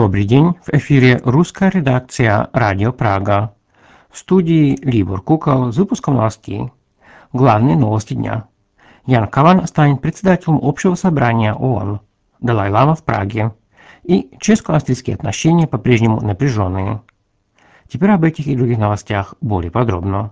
Добрый день, в эфире русская редакция «Радио Прага». В студии Либор Кукол с выпуском новостей. Главные новости дня. Ян Каван станет председателем Общего собрания ООН. Далай-лама в Праге. И чешско-австрийские отношения по-прежнему напряженные. Теперь об этих и других новостях более подробно.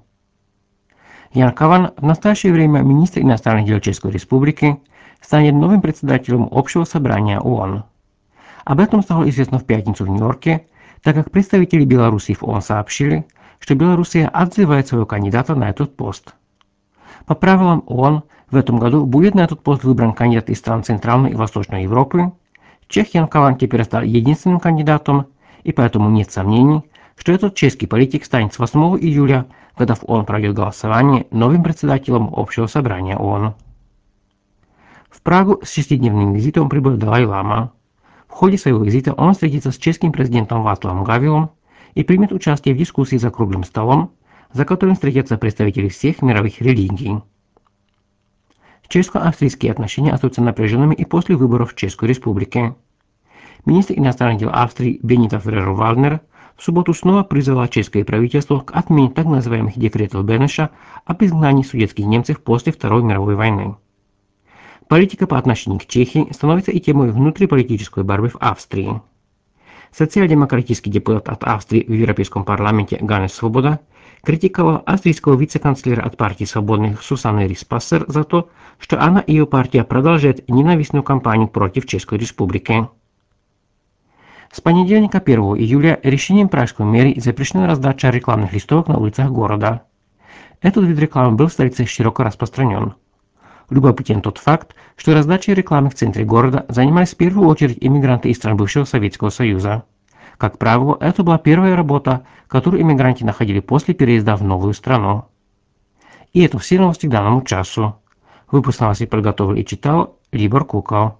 Ян Каван, в настоящее время министр иностранных дел Чешской Республики, станет новым председателем Общего собрания ООН. Об этом стало известно в пятницу в Нью-Йорке, так как представители Беларуси в ООН сообщили, что Белоруссия отзывает своего кандидата на этот пост. По правилам ООН, в этом году будет на этот пост выбран кандидат из стран Центральной и Восточной Европы. Чех Ян Каван теперь стал единственным кандидатом, и поэтому нет сомнений, что этот чешский политик станет с 8 июля, когда в ООН пройдет голосование, новым председателем Общего собрания ООН. В Прагу с 6-дневным визитом прибыл Далай-лама. В ходе своего визита он встретится с чешским президентом Václavом Гавилом и примет участие в дискуссии за круглым столом, за которым встретятся представители всех мировых религий. Чешско-австрийские отношения остаются напряженными и после выборов в Чешской Республике. Министр иностранных дел Австрии Бенита Ферреро-Валнер в субботу снова призвала чешское правительство к отмене так называемых декретов Бенеша об изгнании судетских немцев после Второй мировой войны. Политика по отношению к Чехии становится и темой внутриполитической борьбы в Австрии. Социал-демократический депутат от Австрии в Европейском парламенте Ганес Свобода критиковал австрийского вице-канцлера от партии свободных Сусанны Риспассер за то, что она и ее партия продолжают ненавистную кампанию против Чешской Республики. С понедельника 1 июля решением пражской мэрии запрещена раздача рекламных листовок на улицах города. Этот вид рекламы был в столице широко распространен. Любопытен тот факт, что раздачей рекламы в центре города занимались в первую очередь иммигранты из стран бывшего Советского Союза. Как правило, это была первая работа, которую иммигранты находили после переезда в новую страну. И это все новости к данному часу. Выпуск новостей подготовил и читал Либор Кукол.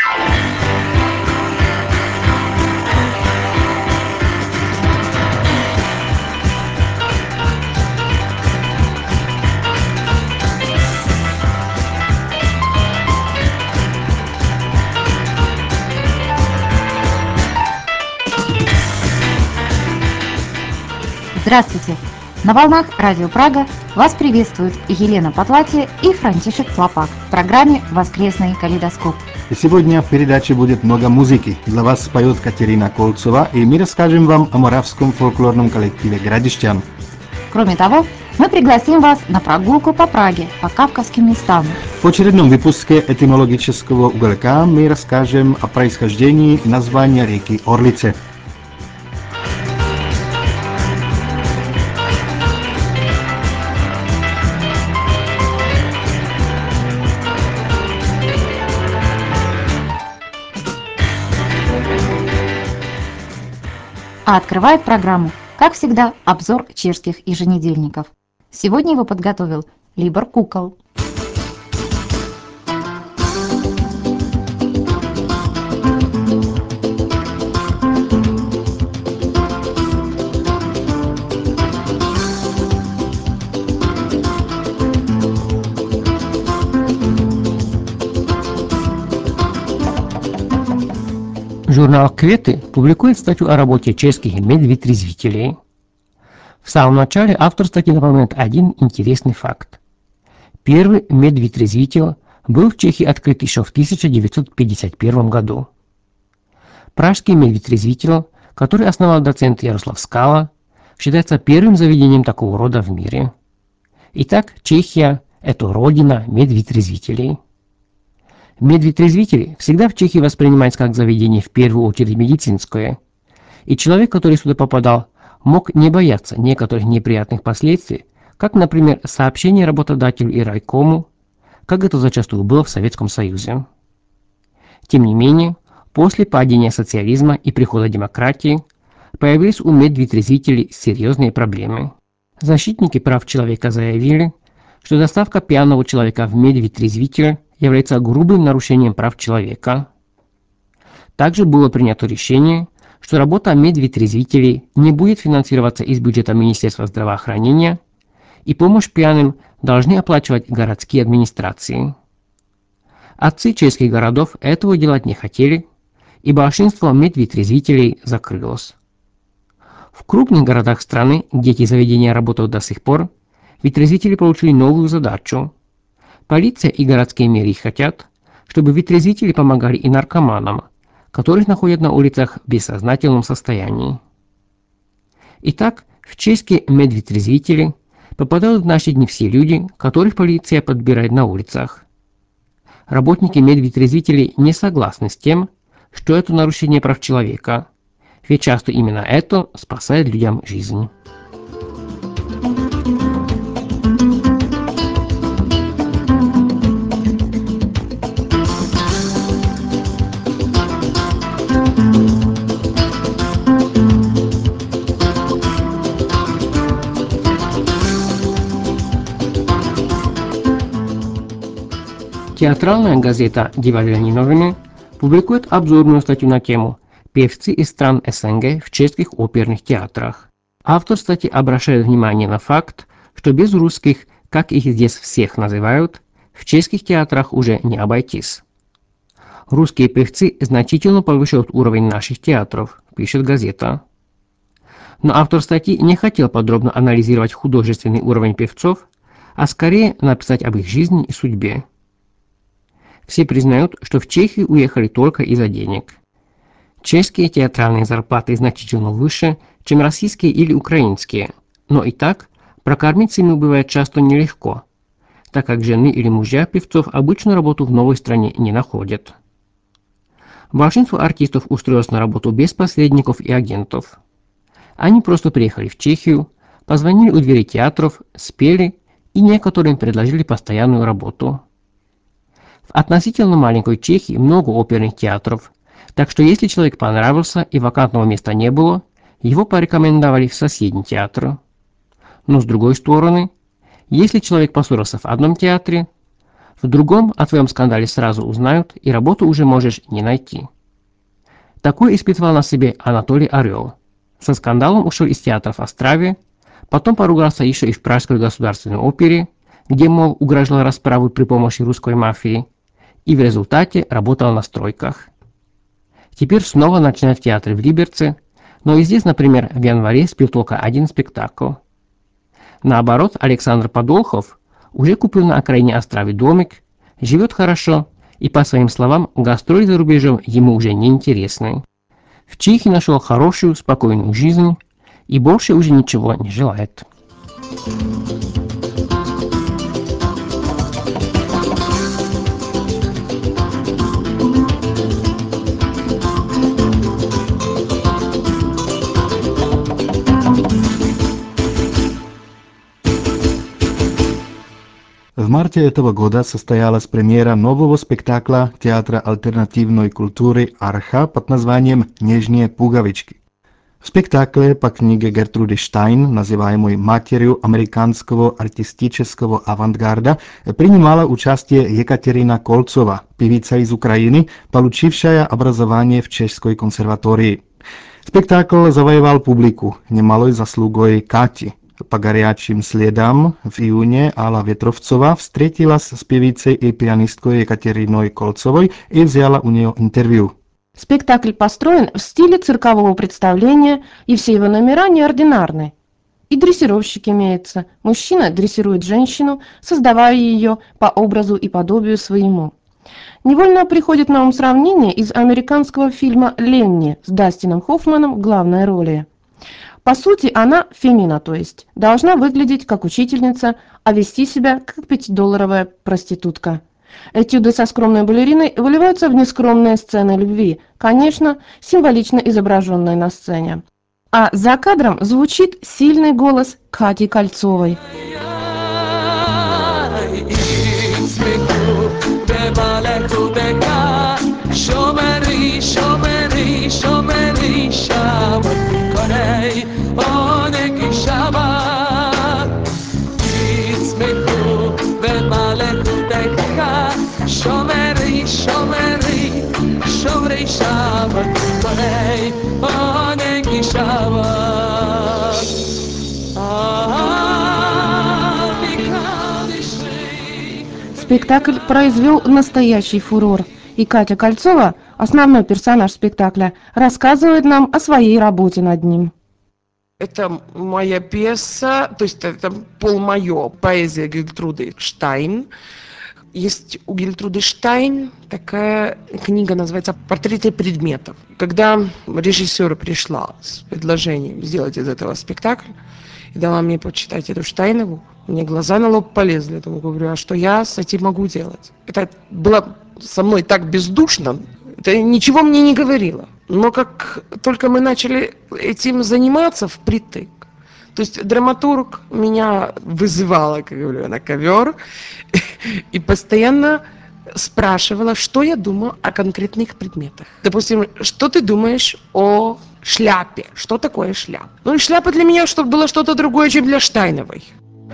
Здравствуйте! На волнах Радио Прага вас приветствуют Елена Потлатия и Франтишек Тлапак в программе «Воскресный калейдоскоп». И сегодня в передаче будет много музыки. Для вас споет Катерина Колцова, и мы расскажем вам о моравском фольклорном коллективе «Градищан». Кроме того, мы пригласим вас на прогулку по Праге, по кавказским местам. В очередном выпуске этимологического уголка мы расскажем о происхождении названия реки Орлице. А открывает программу, как всегда, обзор чешских еженедельников. Сегодня его подготовил Либор Кукол. Журнал «Кветы» публикует статью о работе чешских медведь-резвителей. В самом начале автор статьи напоминает один интересный факт. Первый медведь-резвитель был в Чехии открыт еще в 1951 году. Пражский медведь-резвитель, который основал доцент Ярослав Скала, считается первым заведением такого рода в мире. Итак, Чехия – это родина медведь-резвителей. Медведь-резвитель всегда в Чехии воспринимается как заведение в первую очередь медицинское, и человек, который сюда попадал, мог не бояться некоторых неприятных последствий, как, например, сообщение работодателю и райкому, как это зачастую было в Советском Союзе. Тем не менее, после падения социализма и прихода демократии появились у медведь-резвителей серьезные проблемы. Защитники прав человека заявили, что доставка пьяного человека в медведь-резвитель является грубым нарушением прав человека. Также было принято решение, что работа медведь-резвителей не будет финансироваться из бюджета Министерства здравоохранения, и помощь пьяным должны оплачивать городские администрации. Отцы чешских городов этого делать не хотели, и большинство медвитрезвителей закрылось. В крупных городах страны, где эти заведения работают до сих пор, витрезвители получили новую задачу. Полиция и городские мэрии хотят, чтобы витрезвители помогали и наркоманам, которых находят на улицах в бессознательном состоянии. Итак, в чешские медвитрезвители попадают в наши дни все люди, которых полиция подбирает на улицах. Работники медвитрезвителей не согласны с тем, что это нарушение прав человека, ведь часто именно это спасает людям жизнь. Театральная газета «Дивальные новины» публикует обзорную статью на тему «Певцы из стран СНГ в чешских оперных театрах». Автор статьи обращает внимание на факт, что без русских, как их здесь всех называют, в чешских театрах уже не обойтись. «Русские певцы значительно повышают уровень наших театров», пишет газета. Но автор статьи не хотел подробно анализировать художественный уровень певцов, а скорее написать об их жизни и судьбе. Все признают, что в Чехию уехали только из-за денег. Чешские театральные зарплаты значительно выше, чем российские или украинские, но и так прокормить семью бывает часто нелегко, так как жены или мужья певцов обычно работу в новой стране не находят. Большинство артистов устроилось на работу без посредников и агентов. Они просто приехали в Чехию, позвонили у двери театров, спели и некоторым предложили постоянную работу. В относительно маленькой Чехии много оперных театров, так что если человек понравился и вакантного места не было, его порекомендовали в соседний театр. Но с другой стороны, если человек поссорился в одном театре, в другом о твоем скандале сразу узнают и работу уже можешь не найти. Такое испытывал на себе Анатолий Орел. Со скандалом ушел из театра в Острове, потом поругался еще и в Пражской государственной опере, где, мол, угрожал расправой при помощи русской мафии, и в результате работал на стройках. Теперь снова начинает в театре в Либерце, но и здесь, например, в январе спел только один спектакль. Наоборот, Александр Подолхов уже купил на окраине Островы домик, живет хорошо, и, по своим словам, гастроли за рубежом ему уже не интересны. В Чехии нашел хорошую, спокойную жизнь и больше уже ничего не желает. В марте этого года состоялась премьера нового спектакля Театра альтернативной культуры «Арха» под названием «Нежные пуговички». В спектакле по книге Гертруды Штайн, называемой матерью американского артистического авангарда, принимала участие Екатерина Колцова, певица из Украины, получившая образование в Чешской консерватории. Спектакль завоевал публику немалой заслугой Кати. По горячим следам в июне Алла Ветровцова встретилась с певицей и пианисткой Екатериной Колцовой и взяла у нее интервью. Спектакль построен в стиле циркового представления, и все его номера неординарны. И дрессировщик имеется. Мужчина дрессирует женщину, создавая ее по образу и подобию своему. Невольно приходит на ум сравнение из американского фильма «Ленни» с Дастином Хоффманом в главной роли. По сути, она, Фемина то есть, должна выглядеть как учительница, а вести себя как 5-долларовая проститутка. Этюды со скромной балериной выливаются в нескромные сцены любви, конечно, символично изображенные на сцене. А за кадром звучит сильный голос Кати Кольцовой. Спектакль произвел настоящий фурор, и Катя Кольцова Основной персонаж спектакля рассказывает нам о своей работе над ним. Это моя пьеса, то есть это полмоё, поэзия Гильтруды Штайн. Есть у Гильтруды Штайн такая книга, называется «Портреты предметов». Когда режиссер пришла с предложением сделать из этого спектакль и дала мне почитать эту Штайнову, мне глаза на лоб полезли. Я думаю, говорю, а что я с этим могу делать? Это было со мной так бездушно, это ничего мне не говорило. Но как только мы начали этим заниматься впритык, то есть драматург меня вызывала, как говорю, на ковер и постоянно спрашивала, что я думаю о конкретных предметах. Допустим, что ты думаешь о шляпе? Что такое шляпа? Ну, шляпа для меня чтобы было что-то другое, чем для Штайновой.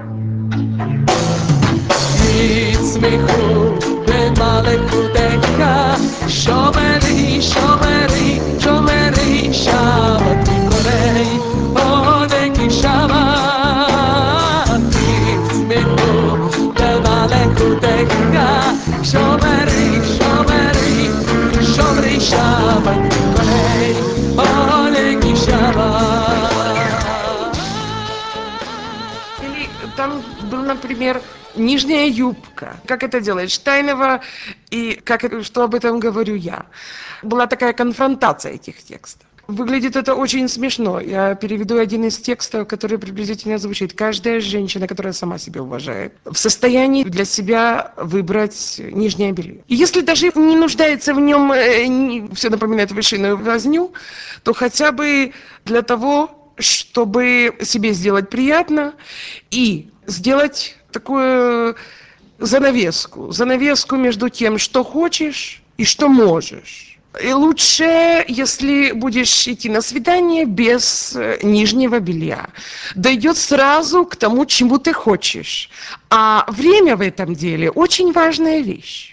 Или там был, например, нижняя юбка. Как это делает Штайнова и что об этом говорю я. Была такая конфронтация этих текстов. Выглядит это очень смешно. Я переведу один из текстов, который приблизительно звучит. Каждая женщина, которая сама себя уважает, в состоянии для себя выбрать нижнее белье. И если даже не нуждается в нем, все напоминает вышиную возню, то хотя бы для того, чтобы себе сделать приятно и сделать такую занавеску между тем, что хочешь и что можешь. И лучше, если будешь идти на свидание без нижнего белья. Дойдет сразу к тому, чему ты хочешь. А время в этом деле очень важная вещь.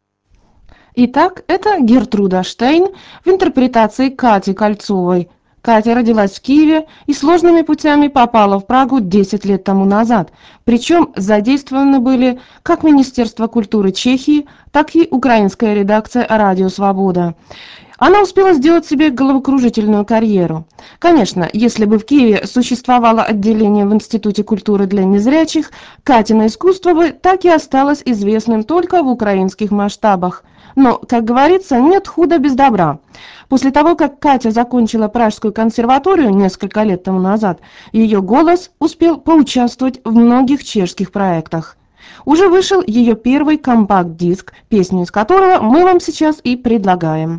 Итак, это Гертруда Штейн в интерпретации Кати Кольцовой. Катя родилась в Киеве и сложными путями попала в Прагу 10 лет тому назад. Причем задействованы были как Министерство культуры Чехии, так и украинская редакция «Радио Свобода». Она успела сделать себе головокружительную карьеру. Конечно, если бы в Киеве существовало отделение в Институте культуры для незрячих, Катино искусство бы так и осталось известным только в украинских масштабах. Но, как говорится, нет худа без добра. После того, как Катя закончила Пражскую консерваторию несколько лет тому назад, ее голос успел поучаствовать в многих чешских проектах. Уже вышел ее первый компакт-диск, песню из которого мы вам сейчас и предлагаем.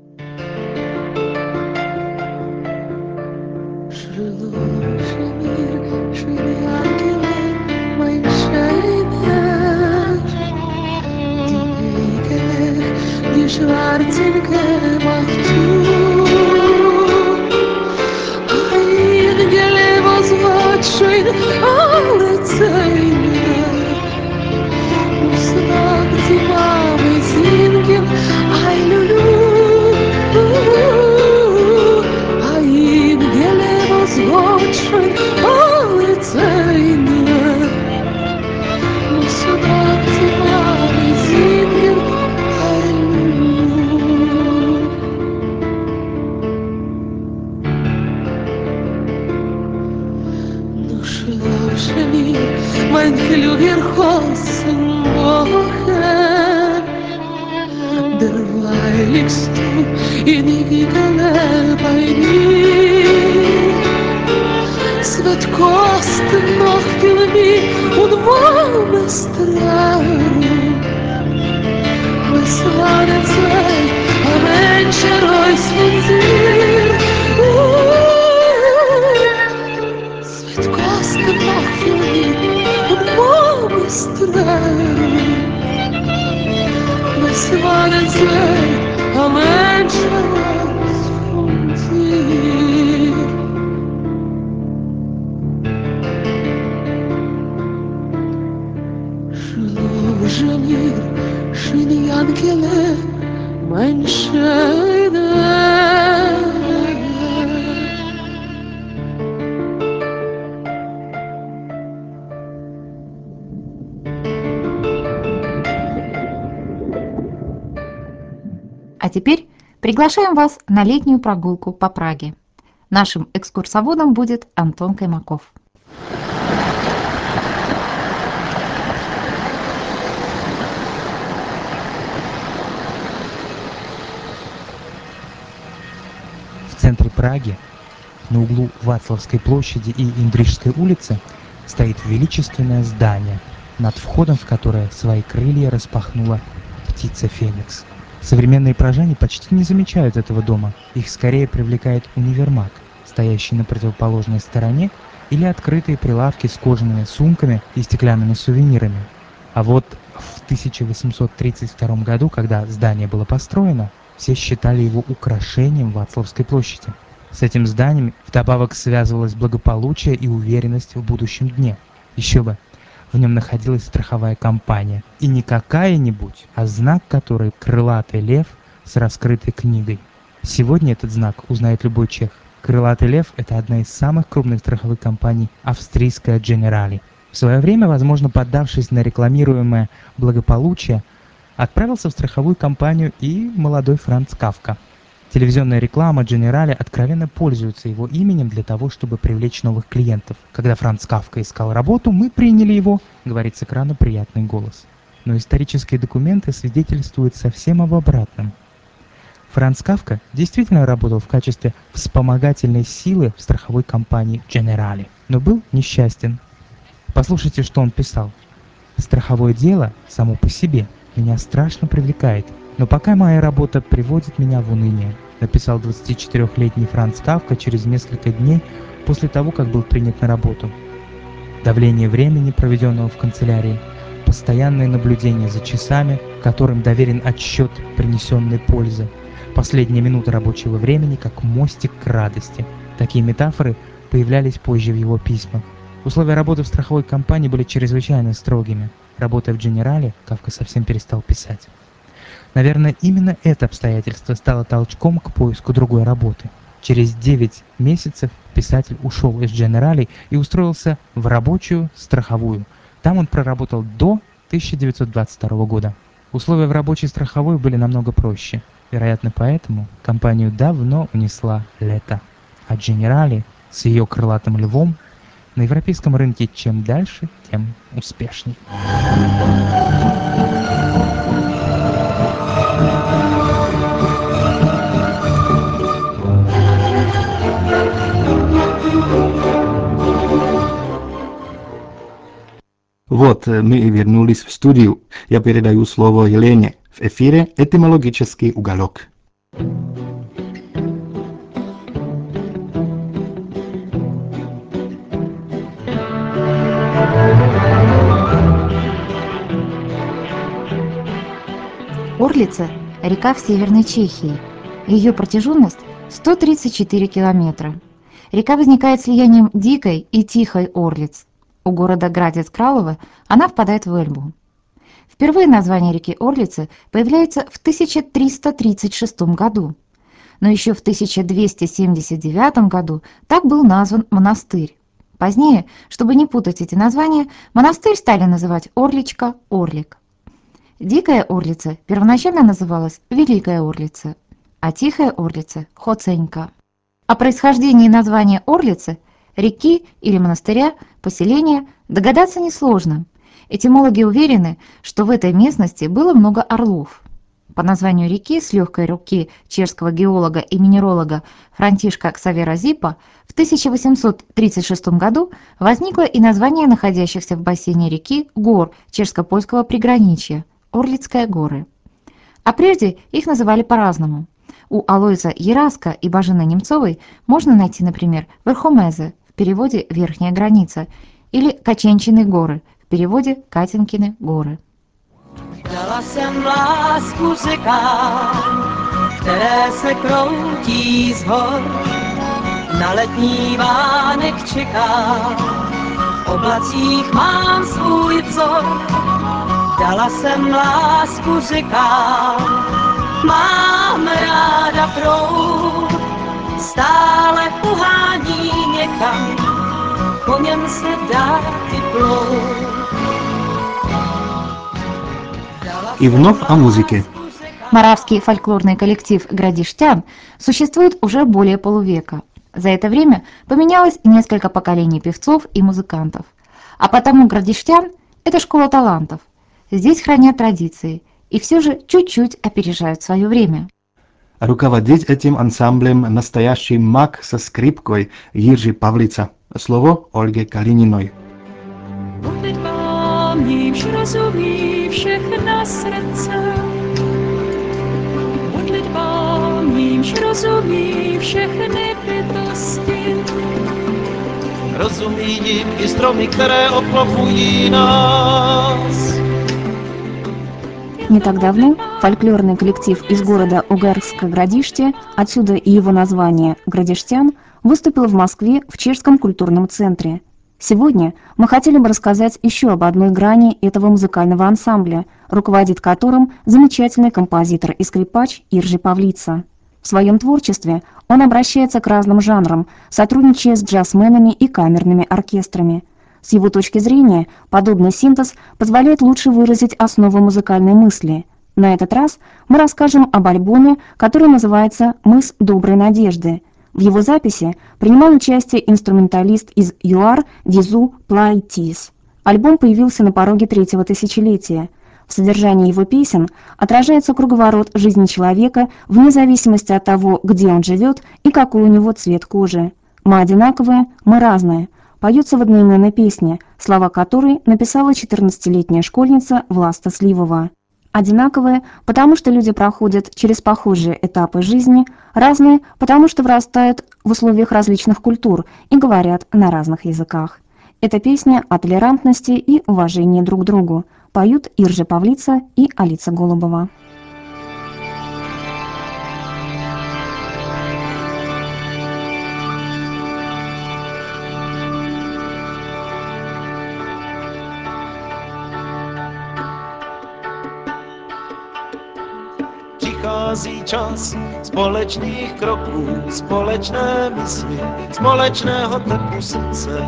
Schwarzenke macht zu. Ein Gelebos wird schön alle Zeiten. Muss nach die Mame singen, ein Ein Gelebos wird schön alle Zeiten. Muss nach die Mame singen, mein kluger Hosen wochen, derweil liegst du in Igele bei mir. Es wird kosten noch Chemie und warme Strahlung. Was war denn Zeit, ein Mensch heraus von dir? Es wird kosten noch Chemie und warme Strahlung. Was war denn Zeit, ein Mensch heraus von dir? Жалир, шини ангеле, mein Schöner. А теперь Приглашаем вас на летнюю прогулку по Праге. Нашим экскурсоводом будет Антон Каймаков. В центре Праги, на углу Вацлавской площади и Индрижской улицы, стоит величественное здание, над входом в которое свои крылья распахнула птица Феникс. Современные пражане почти не замечают этого дома, их скорее привлекает универмаг, стоящий на противоположной стороне, или открытые прилавки с кожаными сумками и стеклянными сувенирами. А вот в 1832 году, когда здание было построено, все считали его украшением Вацлавской площади. С этим зданием вдобавок связывалось благополучие и уверенность в будущем дне. Еще бы, в нем находилась страховая компания. И не какая-нибудь, а знак которой крылатый лев с раскрытой книгой. Сегодня этот знак узнает любой чех. Крылатый лев – это одна из самых крупных страховых компаний австрийская Generali. В свое время, возможно, поддавшись на рекламируемое благополучие, отправился в страховую компанию и молодой Франц Кафка. Телевизионная реклама Generali откровенно пользуется его именем для того, чтобы привлечь новых клиентов. Когда Франц Кафка искал работу, мы приняли его, говорит с экрана приятный голос. Но исторические документы свидетельствуют совсем об обратном. Франц Кафка действительно работал в качестве вспомогательной силы в страховой компании Generali, но был несчастен. Послушайте, что он писал. «Страховое дело само по себе меня страшно привлекает, но пока моя работа приводит меня в уныние», написал 24-летний Франц Кафка через несколько дней после того, как был принят на работу. Давление времени, проведенного в канцелярии, постоянное наблюдение за часами, которым доверен отсчет принесенной пользы, последняя минута рабочего времени как мостик к радости. Такие метафоры появлялись позже в его письмах. Условия работы в страховой компании были чрезвычайно строгими. Работая в Generali, Кафка совсем перестал писать. Наверное, именно это обстоятельство стало толчком к поиску другой работы. Через 9 месяцев писатель ушел из Generali и устроился в рабочую страховую. Там он проработал до 1922 года. Условия в рабочей страховой были намного проще. Вероятно, поэтому компанию давно унесла лето. А Generali с ее крылатым львом на европейском рынке чем дальше, тем успешней. Вот, мы и вернулись в студию. Я передаю слово Елене. В эфире «Этимологический уголок». Орлица – река в Северной Чехии. Ее протяженность 134 километра. Река возникает слиянием Дикой и Тихой Орлиц. У города Градец-Кралово она впадает в Эльбу. Впервые название реки Орлицы появляется в 1336 году. Но еще в 1279 году так был назван монастырь. Позднее, чтобы не путать эти названия, монастырь стали называть Орличка, Орлик. Дикая Орлица первоначально называлась Великая Орлица, а Тихая Орлица – Хоценька. О происхождении названия Орлицы, реки или монастыря, поселения догадаться несложно. Этимологи уверены, что в этой местности было много орлов. По названию реки с легкой руки чешского геолога и минералога Франтишка Ксавера Зипа в 1836 году возникло и название находящихся в бассейне реки гор чешско-польского приграничья – Орлицкие горы. А прежде их называли по-разному. У Алойза Ераска и Бажены Немцовой можно найти, например, Верхомезе, в переводе «верхняя граница», или Каченчины горы, в переводе «Катенькины горы». Dala jsem lásku řekám, které se kroutí z hor. Na letní vánek čekám, v oblacích mám svůj vzor. Dala jsem lásku řekám, mám ráda proud, stále uhání někam, po něm se dá vyplout. И вновь о музыке. Моравский фольклорный коллектив «Градиштян» существует уже более полувека. За это время поменялось несколько поколений певцов и музыкантов. А потому «Градиштян» — это школа талантов. Здесь хранят традиции и все же чуть-чуть опережают свое время. Руководить этим ансамблем настоящий маг со скрипкой Jiří Pavlica. Slovo Olgy Kaliniной. Modlitbám nímž rozumí všechna srdce. Modlitbám nímž rozumí všechny bytosti. Rozumí jim i stromy, které obklopují nás. Не так давно фольклорный коллектив из города Угарское-Градище, отсюда и его название «Градиштян», выступил в Москве в Чешском культурном центре. Сегодня мы хотели бы рассказать еще об одной грани этого музыкального ансамбля, руководит которым замечательный композитор и скрипач Jiří Pavlica. В своем творчестве он обращается к разным жанрам, сотрудничая с джазменами и камерными оркестрами. С его точки зрения, подобный синтез позволяет лучше выразить основу музыкальной мысли. На этот раз мы расскажем об альбоме, который называется «Мыс доброй надежды». В его записи принимал участие инструменталист из ЮАР Дизу Плайтис. Альбом появился на пороге третьего тысячелетия. В содержании его песен отражается круговорот жизни человека вне зависимости от того, где он живет и какой у него цвет кожи. «Мы одинаковые, мы разные» поется в одноименной песне, слова которой написала 14-летняя школьница Власта Сливова. Одинаковые, потому что люди проходят через похожие этапы жизни, разные, потому что вырастают в условиях различных культур и говорят на разных языках. Это песня о толерантности и уважении друг к другу. Поют Jiří Pavlica и Алиса Голубова. Přichází čas společných kroků, společné mysli, společného tepu srdce.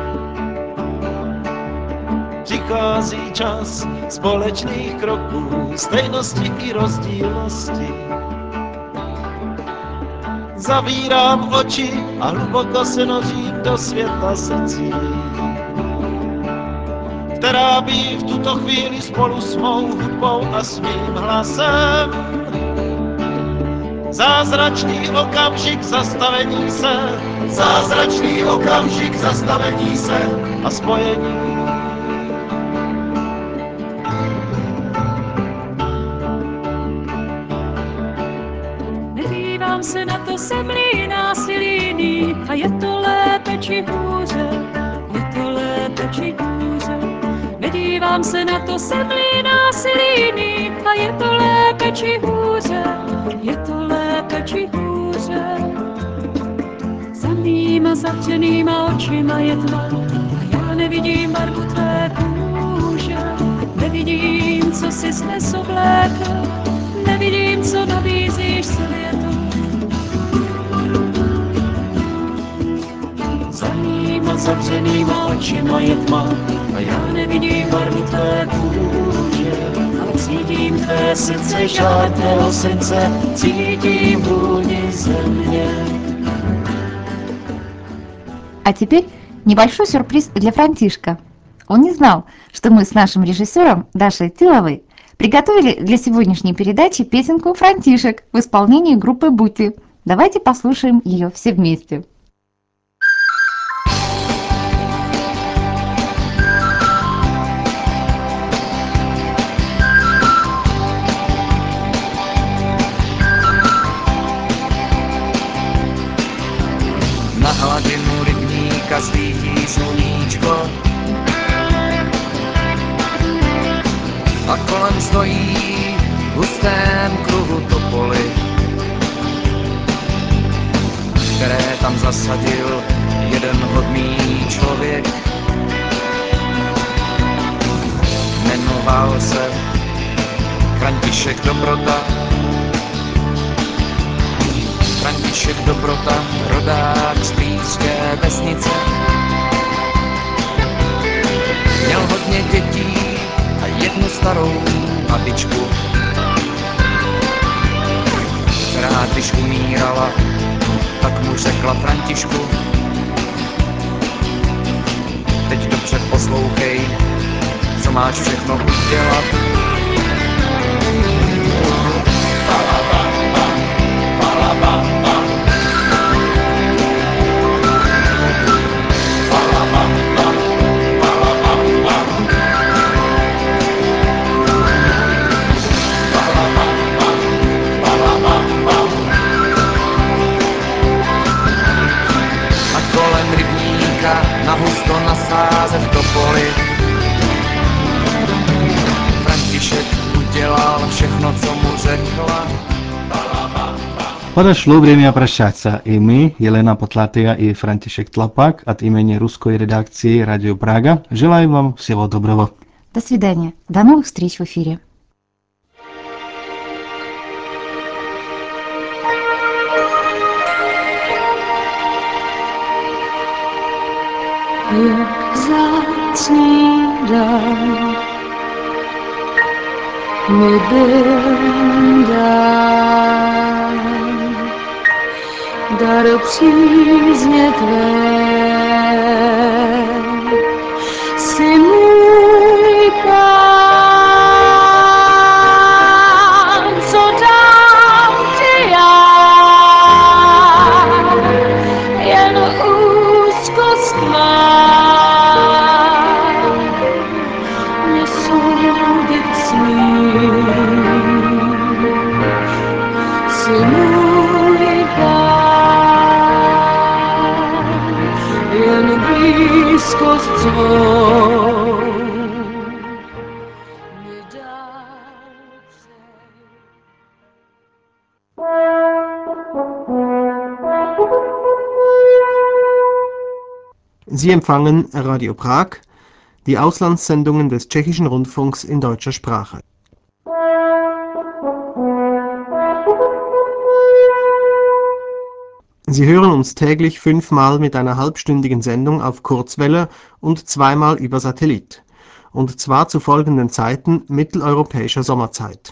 Přichází čas společných kroků, stejnosti i rozdílnosti. Zavírám oči a hluboko se nořím do světa srdcí, která by v tuto chvíli spolu s mou hudbou a svým hlasem zázračný okamžik zastavení se, zázračný okamžik zastavení se a spojení. Nedívám se na to semlí násilí a je to lépe či hůře, je to lépe či hůře. Nedívám se na to semlí násilí a je to lépe či hůře, je to lépe či hůře. Za mýma zavřenýma očima je tma a já nevidím barvu tvé kůže. Nevidím, co si dnes oblékl, nevidím, co nabízíš světu. Za mýma zavřenýma očima je tma a já nevidím barvu tvé kůže, ale cítím tvé srdce, žádného srdce, cítím vůni země. А теперь небольшой сюрприз для Франтишка. Он не знал, что мы с нашим режиссером Дашей Тыловой приготовили для сегодняшней передачи песенку «Франтишек» в исполнении группы «Бути». Давайте послушаем ее все вместе. Na hladinu rybníka svítí sluníčko a kolem stojí v hustém kruhu topoly, které tam zasadil jeden hodný člověk. Jmenoval se František Dobrota. František Dobrota, rodák z blízké vesnice. Měl hodně dětí a jednu starou babičku. rád, když umírala, tak mu řekla Františku, teď dobře poslouchej, co máš všechno udělat. Kolem rybníka nahusto nasázet topoly. František udělal všechno, co mu řekla. Подошло время прощаться, и мы, Елена Потлатая и Франтишек Тлапак, от имени русской редакции Радио Прага, желаем вам всего доброго. До свидания. До новых встреч в эфире. Jak vzácný dar mi byl dán, dar přízně tvé, jsi můj pán, co dám ti já, jen úzkost má. Nesoudit smím, jsi můj pán, jen blízkost svou mi dál Sie empfangen Radio Prag, die Auslandssendungen des Tschechischen Rundfunks in deutscher Sprache. Sie hören uns täglich 5-mal mit einer halbstündigen Sendung auf Kurzwelle und 2-mal über Satellit. Und zwar zu folgenden Zeiten mitteleuropäischer Sommerzeit.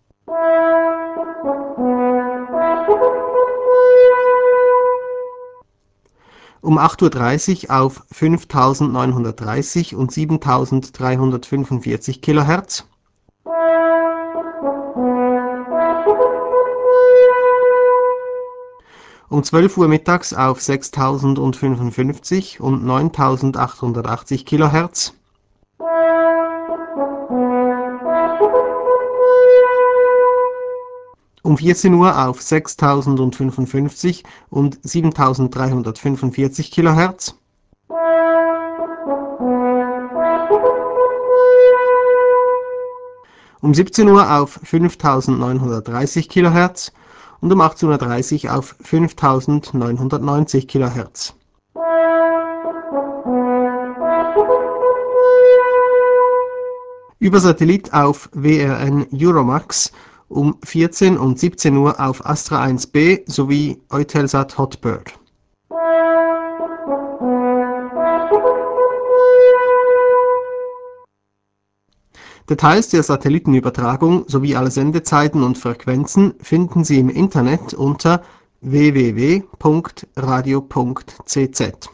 Um 8:30 Uhr auf 5930 und 7345 kHz. Um 12 Uhr mittags auf 6055 und 9880 kHz. Um 14 Uhr auf 6055 und 7345 kHz. Um 17 Uhr auf 5930 kHz und um 18:30 Uhr auf 5990 kHz. Über Satellit auf WRN Euromax um 14 und 17 Uhr auf Astra 1B sowie Eutelsat Hotbird. Details der Satellitenübertragung sowie alle Sendezeiten und Frequenzen finden Sie im Internet unter www.radio.cz.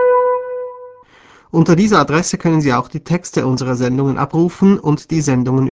Unter dieser Adresse können Sie auch die Texte unserer Sendungen abrufen und die Sendungen